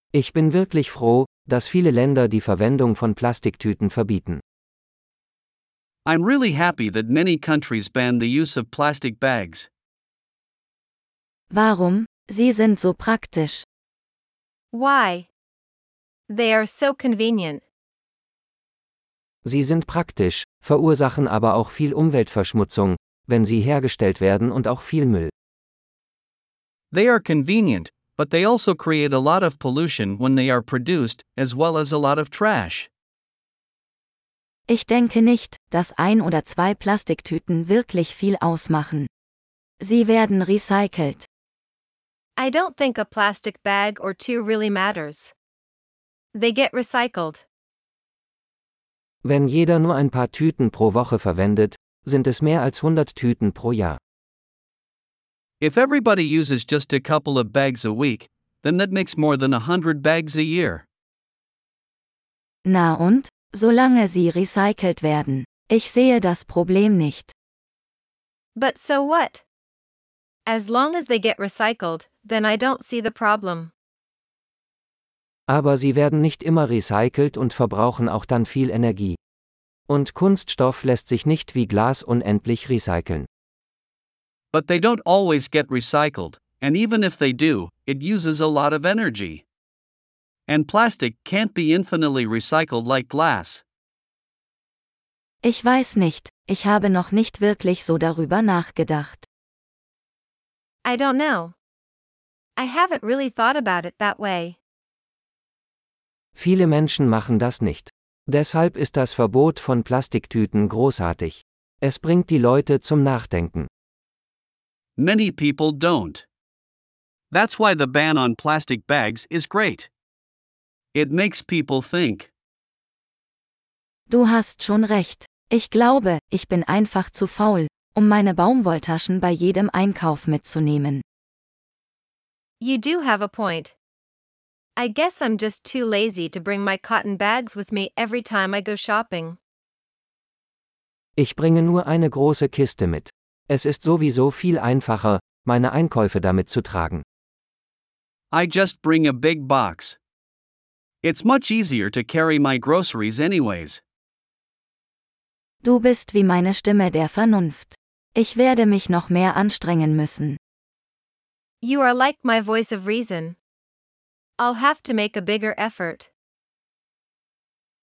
Ich bin wirklich froh, dass viele Länder die Verwendung von Plastiktüten verbieten. I'm really happy that many countries ban the use of plastic bags. Warum? Sie sind so praktisch. Why? They are so convenient. Sie sind praktisch, verursachen aber auch viel Umweltverschmutzung, wenn sie hergestellt werden und auch viel Müll. They are convenient, but they also create a lot of pollution when they are produced, as well as a lot of trash. Ich denke nicht, dass 1 oder 2 Plastiktüten wirklich viel ausmachen. Sie werden recycelt. I don't think a plastic bag or two really matters. They get recycled. Wenn jeder nur ein paar Tüten pro Woche verwendet, sind es mehr als 100 Tüten pro Jahr. If everybody uses just a couple of bags a week, then that makes more than 100 bags a year. Na und? Solange sie recycelt werden. Ich sehe das Problem nicht. But so what? As long as they get recycled, then I don't see the problem. Aber sie werden nicht immer recycelt und verbrauchen auch dann viel Energie. Und Kunststoff lässt sich nicht wie Glas unendlich recyceln. But they don't always get recycled, and even if they do, it uses a lot of energy. And plastic can't be infinitely recycled like glass. Ich weiß nicht, ich habe noch nicht wirklich so darüber nachgedacht. I don't know. I haven't really thought about it that way. Viele Menschen machen das nicht. Deshalb ist das Verbot von Plastiktüten großartig. Es bringt die Leute zum Nachdenken. Many people don't. That's why the ban on plastic bags is great. It makes people think. Du hast schon recht. Ich glaube, ich bin einfach zu faul, um meine Baumwolltaschen bei jedem Einkauf mitzunehmen. You do have a point. I guess I'm just too lazy to bring my cotton bags with me every time I go shopping. Ich bringe nur eine große Kiste mit. Es ist sowieso viel einfacher, meine Einkäufe damit zu tragen. I just bring a big box. It's much easier to carry my groceries anyways. Du bist wie meine Stimme der Vernunft. Ich werde mich noch mehr anstrengen müssen. You are like my voice of reason. I'll have to make a bigger effort.